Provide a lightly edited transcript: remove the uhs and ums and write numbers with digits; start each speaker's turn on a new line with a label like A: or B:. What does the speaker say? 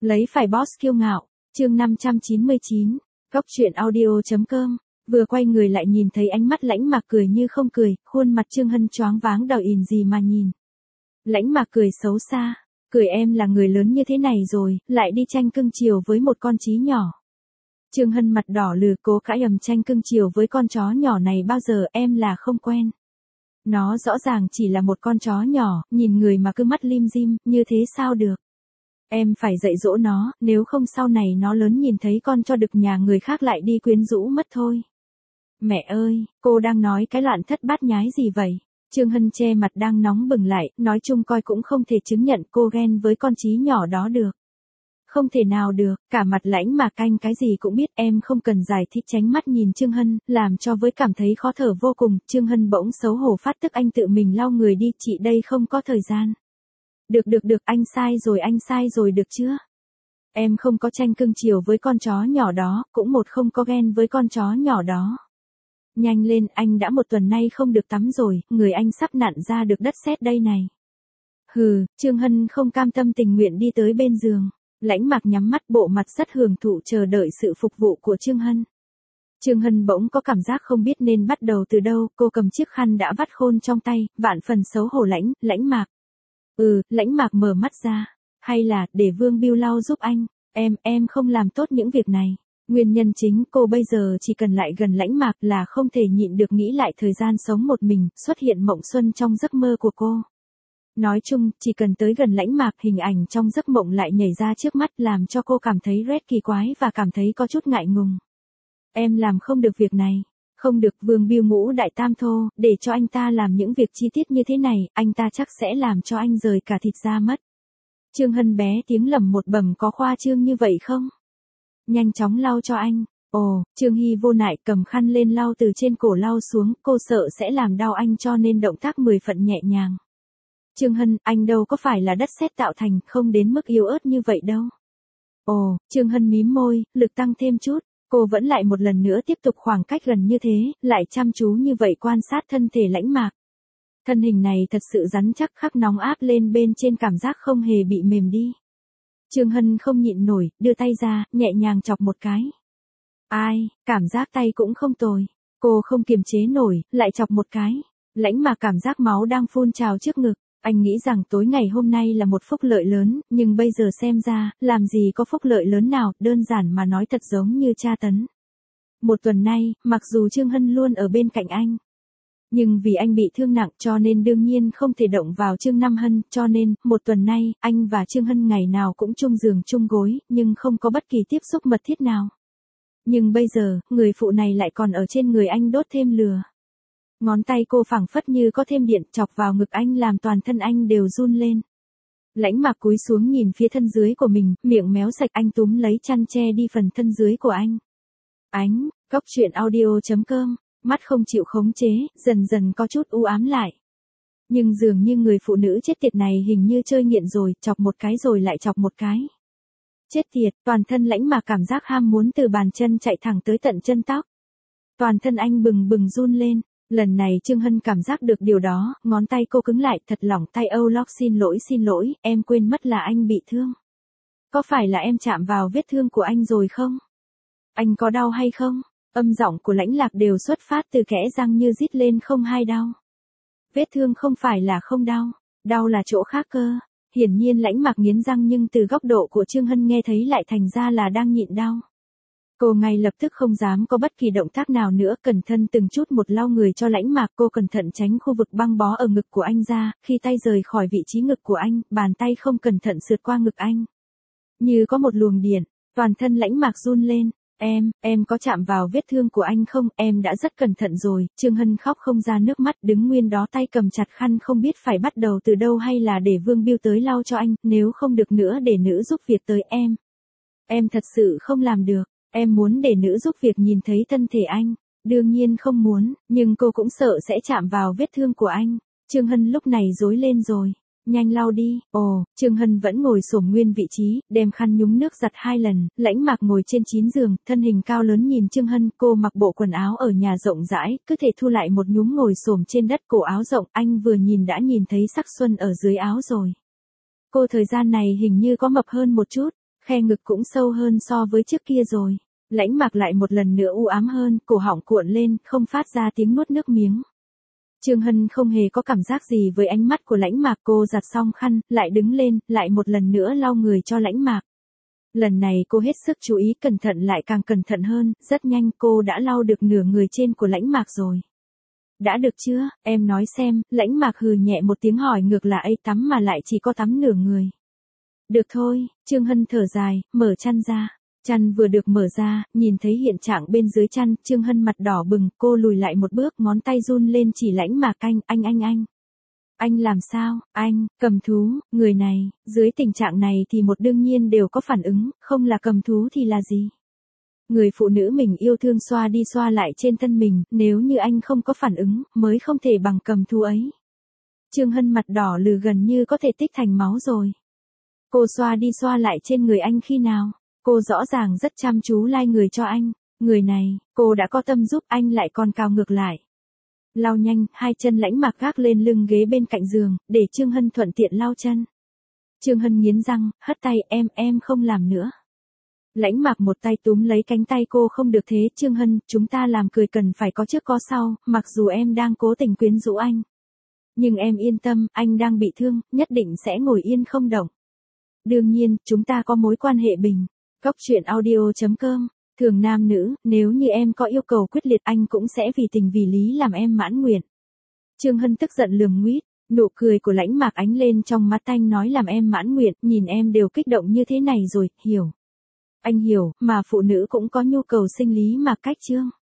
A: Lấy phải boss kiêu ngạo, chương 599, Cóc truyện audio.com. Vừa quay người lại nhìn thấy ánh mắt Lãnh Mạc cười như không cười, khuôn mặt Trương Hân choáng váng đòi ỉn gì mà nhìn. Lãnh Mạc cười xấu xa, cười em là người lớn như thế này rồi, lại đi tranh cưng chiều với một con chí nhỏ. Trương Hân mặt đỏ lừ cố cãi tranh cưng chiều với con chó nhỏ này bao giờ em là không quen. Nó rõ ràng chỉ là một con chó nhỏ, nhìn người mà cứ mắt lim dim, như thế sao được. Em phải dạy dỗ nó, nếu không sau này nó lớn nhìn thấy con cho đực nhà người khác lại đi quyến rũ mất thôi. Mẹ ơi, cô đang nói cái loạn thất bát nhái gì vậy? Trương Hân che mặt đang nóng bừng lại, nói chung coi cũng không thể chứng nhận cô ghen với con chí nhỏ đó được. Không thể nào được, cả mặt Lãnh Mạc canh cái gì cũng biết, em không cần giải thích, tránh mắt nhìn Trương Hân, làm cho với cảm thấy khó thở vô cùng. Trương Hân bỗng xấu hổ phát tức, anh tự mình lau người đi, chị đây không có thời gian. Được, anh sai rồi được chưa? Em không có tranh cưng chiều với con chó nhỏ đó, cũng không có ghen với con chó nhỏ đó. Nhanh lên, anh đã 1 tuần nay không được tắm rồi, người anh sắp nặn ra được đất sét đây này. Hừ, Trương Hân không cam tâm tình nguyện đi tới bên giường. Lãnh Mạc nhắm mắt, bộ mặt rất hưởng thụ chờ đợi sự phục vụ của Trương Hân. Trương Hân bỗng có cảm giác không biết nên bắt đầu từ đâu, cô cầm chiếc khăn đã vắt khôn trong tay, vạn phần xấu hổ. Lãnh Mạc. Lãnh Mạc mở mắt ra. Hay là, để Vương Bưu lau giúp anh, em không làm tốt những việc này. Nguyên nhân chính cô bây giờ chỉ cần lại gần Lãnh Mạc là không thể nhịn được nghĩ lại thời gian sống một mình, xuất hiện mộng xuân trong giấc mơ của cô. Nói chung, chỉ cần tới gần Lãnh Mạc, hình ảnh trong giấc mộng lại nhảy ra trước mắt làm cho cô cảm thấy rất kỳ quái và cảm thấy có chút ngại ngùng. Em làm không được việc này. Không được, Vương Bưu ngũ đại tam thô, để cho anh ta làm những việc chi tiết như thế này, anh ta chắc sẽ làm cho anh rời cả thịt ra mất. Trương Hân bé tiếng lẩm một bẩm, có khoa trương như vậy không? Nhanh chóng lau cho anh. Trương Hy vô nại cầm khăn lên lau từ trên cổ lau xuống, cô sợ sẽ làm đau anh cho nên động tác 10 phần nhẹ nhàng. Trương Hân, anh đâu có phải là đất sét tạo thành, không đến mức yếu ớt như vậy đâu. Trương Hân mím môi, lực tăng thêm chút. Cô vẫn lại một lần nữa tiếp tục khoảng cách gần như thế, lại chăm chú như vậy quan sát thân thể Lãnh Mạc. Thân hình này thật sự rắn chắc, khắc nóng áp lên bên trên, cảm giác không hề bị mềm đi. Trương Hân không nhịn nổi, đưa tay ra, nhẹ nhàng chọc một cái. Ai, cảm giác tay cũng không tồi. Cô không kiềm chế nổi, lại chọc một cái. Lãnh Mạc cảm giác máu đang phun trào trước ngực. Anh nghĩ rằng tối ngày hôm nay là một phúc lợi lớn, nhưng bây giờ xem ra, làm gì có phúc lợi lớn nào, đơn giản mà nói thật giống như tra tấn. 1 tuần nay, mặc dù Trương Hân luôn ở bên cạnh anh, nhưng vì anh bị thương nặng cho nên đương nhiên không thể động vào Trương Nam Hân, cho nên, 1 tuần nay, anh và Trương Hân ngày nào cũng chung giường chung gối, nhưng không có bất kỳ tiếp xúc mật thiết nào. Nhưng bây giờ, người phụ này lại còn ở trên người anh đốt thêm lửa. Ngón tay cô phảng phất như có thêm điện, chọc vào ngực anh làm toàn thân anh đều run lên. Lãnh Mạc cúi xuống nhìn phía thân dưới của mình, miệng méo sạch, anh túm lấy chăn che đi phần thân dưới của anh. Cóc truyện audio.com, mắt không chịu khống chế, dần dần có chút u ám lại. Nhưng dường như người phụ nữ chết tiệt này hình như chơi nghiện rồi, chọc một cái rồi lại chọc một cái. Chết tiệt, toàn thân Lãnh Mạc cảm giác ham muốn từ bàn chân chạy thẳng tới tận chân tóc. Toàn thân anh bừng bừng run lên. Lần này Trương Hân cảm giác được điều đó, ngón tay cô cứng lại, thật lỏng tay. Âu Lóc, xin lỗi, em quên mất là anh bị thương. Có phải là em chạm vào vết thương của anh rồi không? Anh có đau hay không? Âm giọng của Lãnh Lạc đều xuất phát từ kẽ răng như rít lên, không hay đau. Vết thương không phải là không đau, đau là chỗ khác cơ. Hiển nhiên Lãnh Mạc nghiến răng, nhưng từ góc độ của Trương Hân nghe thấy lại thành ra là đang nhịn đau. Cô ngay lập tức không dám có bất kỳ động tác nào nữa, cẩn thận từng chút một lau người cho Lãnh Mạc. Cô cẩn thận tránh khu vực băng bó ở ngực của anh ra, khi tay rời khỏi vị trí ngực của anh, bàn tay không cẩn thận sượt qua ngực anh. Như có một luồng điện, toàn thân Lãnh Mạc run lên. Em có chạm vào vết thương của anh không? Em đã rất cẩn thận rồi. Trương Hân khóc không ra nước mắt, đứng nguyên đó tay cầm chặt khăn, không biết phải bắt đầu từ đâu, hay là để Vương Bưu tới lau cho anh, nếu không được nữa để nữ giúp việc tới em. Em thật sự không làm được. Em muốn để nữ giúp việc nhìn thấy thân thể anh. Đương nhiên không muốn, nhưng cô cũng sợ sẽ chạm vào vết thương của anh. Trương Hân lúc này rối lên rồi. Nhanh lau đi. Trương Hân vẫn ngồi xổm nguyên vị trí, đem khăn nhúng nước giặt 2 lần. Lãnh Mạc ngồi trên 9 giường, thân hình cao lớn nhìn Trương Hân. Cô mặc bộ quần áo ở nhà rộng rãi, cứ thể thu lại một nhúm ngồi xổm trên đất, cổ áo rộng. Anh vừa nhìn đã nhìn thấy sắc xuân ở dưới áo rồi. Cô thời gian này hình như có mập hơn một chút. Khe ngực cũng sâu hơn so với trước kia rồi. Lãnh Mạc lại một lần nữa u ám hơn, cổ họng cuộn lên, không phát ra tiếng nuốt nước miếng. Trương Hân không hề có cảm giác gì với ánh mắt của Lãnh Mạc, cô giặt xong khăn, lại đứng lên, lại một lần nữa lau người cho Lãnh Mạc. Lần này cô hết sức chú ý, cẩn thận lại càng cẩn thận hơn, rất nhanh cô đã lau được nửa người trên của Lãnh Mạc rồi. Đã được chưa, em nói xem, Lãnh Mạc hừ nhẹ một tiếng hỏi ngược lại, tắm mà lại chỉ có tắm nửa người. Được thôi, Trương Hân thở dài, mở chăn ra. Chăn vừa được mở ra, nhìn thấy hiện trạng bên dưới chăn, Trương Hân mặt đỏ bừng, cô lùi lại một bước, ngón tay run lên chỉ Lãnh Mạc, anh. Anh làm sao, anh, cầm thú, người này, dưới tình trạng này thì một đương nhiên đều có phản ứng, không là cầm thú thì là gì? Người phụ nữ mình yêu thương xoa đi xoa lại trên thân mình, nếu như anh không có phản ứng, mới không thể bằng cầm thú ấy. Trương Hân mặt đỏ lừ gần như có thể tích thành máu rồi. Cô xoa đi xoa lại trên người anh khi nào? Cô rõ ràng rất chăm chú lai người cho anh. Người này, cô đã có tâm giúp anh lại còn cào ngược lại. Lau nhanh, hai chân Lãnh Mạc gác lên lưng ghế bên cạnh giường, để Trương Hân thuận tiện lau chân. Trương Hân nghiến răng, hất tay, em không làm nữa. Lãnh Mạc một tay túm lấy cánh tay cô, không được thế Trương Hân, chúng ta làm cười cần phải có trước có sau, mặc dù em đang cố tình quyến rũ anh. Nhưng em yên tâm, anh đang bị thương, nhất định sẽ ngồi yên không động. Đương nhiên, chúng ta có mối quan hệ bình. Cóc truyện audio.com, thường nam nữ, nếu như em có yêu cầu quyết liệt anh cũng sẽ vì tình vì lý làm em mãn nguyện. Trương Hân tức giận lườm nguýt, nụ cười của Lãnh Mạc ánh lên trong mắt anh nói làm em mãn nguyện, nhìn em đều kích động như thế này rồi, hiểu. Anh hiểu, mà phụ nữ cũng có nhu cầu sinh lý mà cách Trương.